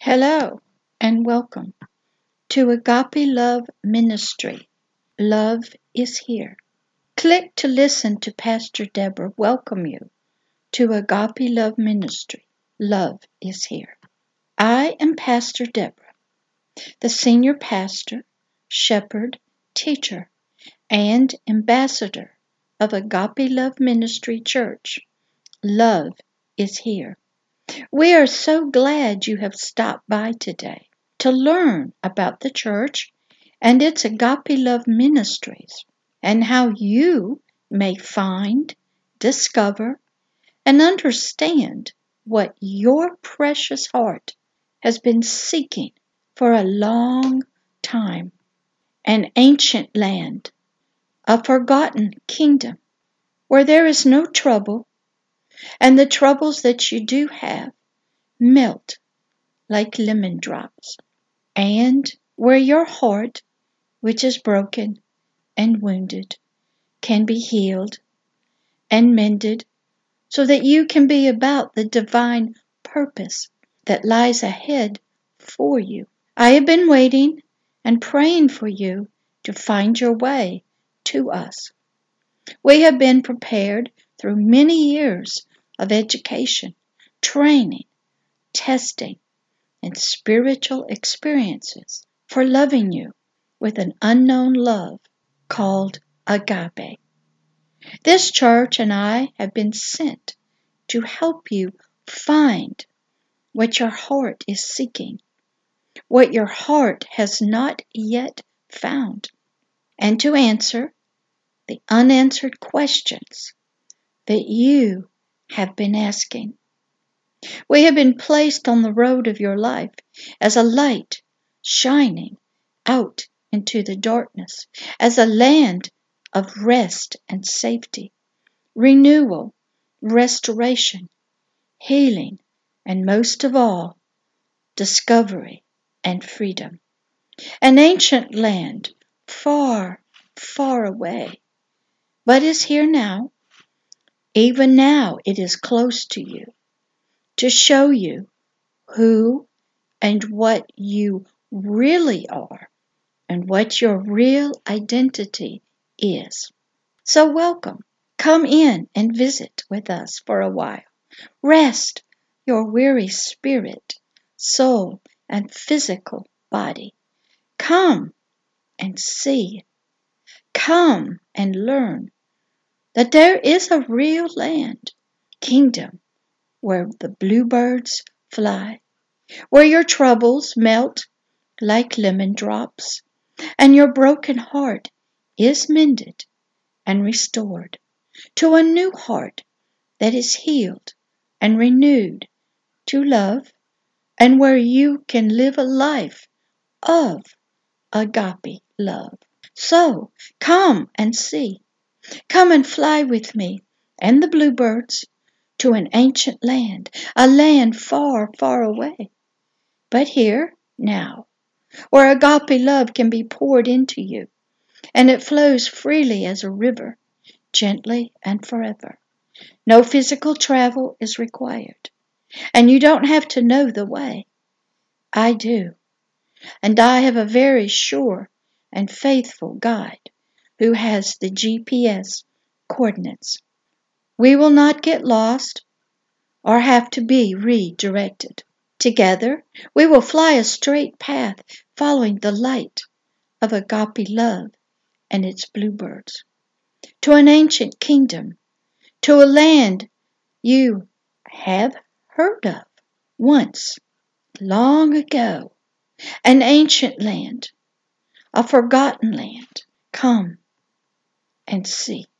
Hello and welcome to Agape Love Ministry. Love is here. Click to listen to Pastor Deborah welcome you to Agape Love Ministry. Love is here. I am Pastor Deborah, the senior pastor, shepherd, teacher, and ambassador of Agape Love Ministry Church. Love is here. We are so glad you have stopped by today to learn about the church and its Agape Love Ministries and how you may find, discover, and understand what your precious heart has been seeking for a long time. An ancient land, a forgotten kingdom where there is no trouble, and the troubles that you do have melt like lemon drops, and where your heart, which is broken and wounded, can be healed and mended so that you can be about the divine purpose that lies ahead for you. I have been waiting and praying for you to find your way to us. We have been prepared through many years of education, training, testing, and spiritual experiences for loving you with an unknown love called agape. This church and I have been sent to help you find what your heart is seeking, what your heart has not yet found, and to answer the unanswered questions that you have been asking. We have been placed on the road of your life as a light shining out into the darkness, as a land of rest and safety, renewal, restoration, healing, and most of all, discovery and freedom. An ancient land far, far away, but is here now. Even now it is close to you to show you who and what you really are and what your real identity is. So welcome. Come in and visit with us for a while. Rest your weary spirit, soul, and physical body. Come and see. Come and learn that there is a real land, kingdom, where the bluebirds fly, where your troubles melt like lemon drops, and your broken heart is mended and restored to a new heart that is healed and renewed to love, and where you can live a life of agape love. So come and see. Come and fly with me and the bluebirds to an ancient land, a land far, far away, but here now, where agape love can be poured into you, and it flows freely as a river, gently and forever. No physical travel is required, and you don't have to know the way. I do, and I have a very sure and faithful guide who has the GPS coordinates. We will not get lost or have to be redirected. Together, we will fly a straight path following the light of agape love and its bluebirds, to an ancient kingdom, to a land you have heard of once, long ago, an ancient land, a forgotten land. Come and see.